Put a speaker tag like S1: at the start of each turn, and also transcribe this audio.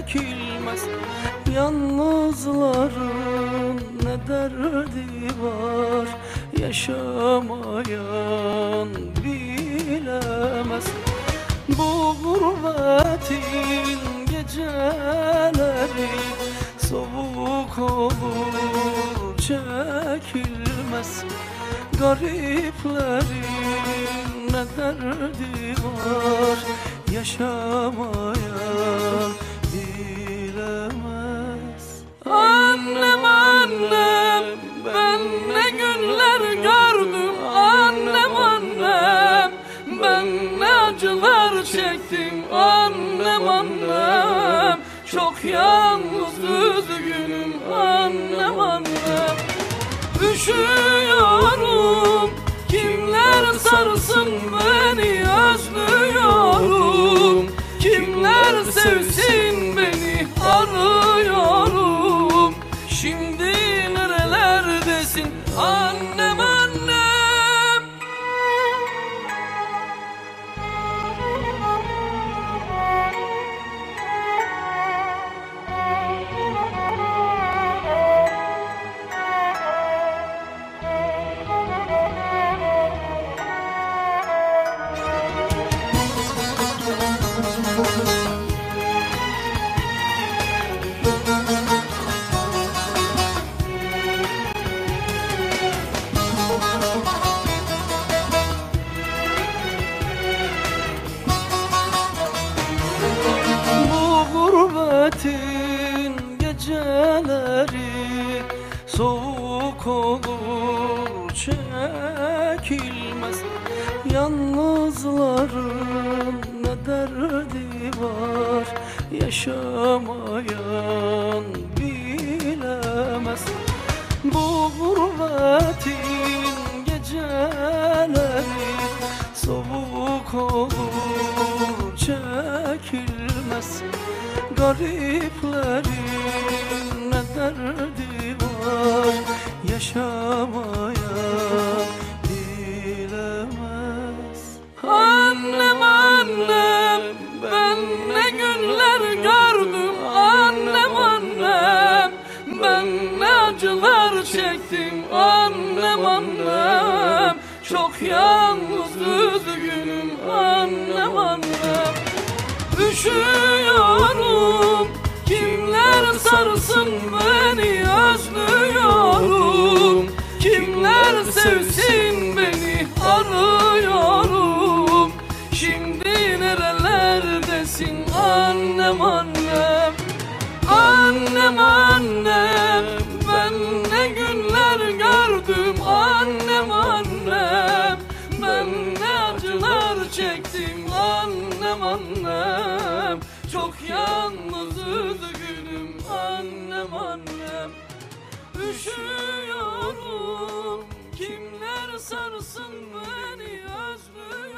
S1: çekilmez. Yalnızların ne derdi var, yaşamayan bilemez. Bu gurbetin geceleri soğuk olur, çekilmez. Gariplerin ne derdi var, yaşamayan bilemez.
S2: Annem annem, ben ne günler gördüm. Annem annem, ben ne acılar çektim. Annem annem, çok yalnız üzgünüm. Annem annem, üşüyorum, kimler sarsın beni, özlüyorum. Kimler sevsin beni, arıyorum. Şimdi nerelerdesin annem annem?
S1: Gurbetin geceleri soğuk olur, çekilmez. Yalnızların ne derdi var, yaşamayan bilemez. Bu gurbetin geceleri soğuk olur, çekilmez. Gariplerin ne derdi var, yaşamayan bilemez.
S2: Annem annem, ben ne günler gördüm. Annem annem, ben ne acılar çektim. Annem annem, çok yalnız üzgünüm. Annem annem, üşüyorum, kimler sarsın beni, özlüyorum. Kimler sevsin beni, arıyorum. Şimdi nerelerdesin annem annem? Annem annem, ben ne günler gördüm. Annem annem, ben ne acılar çektim. Annem annem, çok yalnız üzgünüm. Annem annem, üşüyorum, kimler sarsın beni, özlüyorum.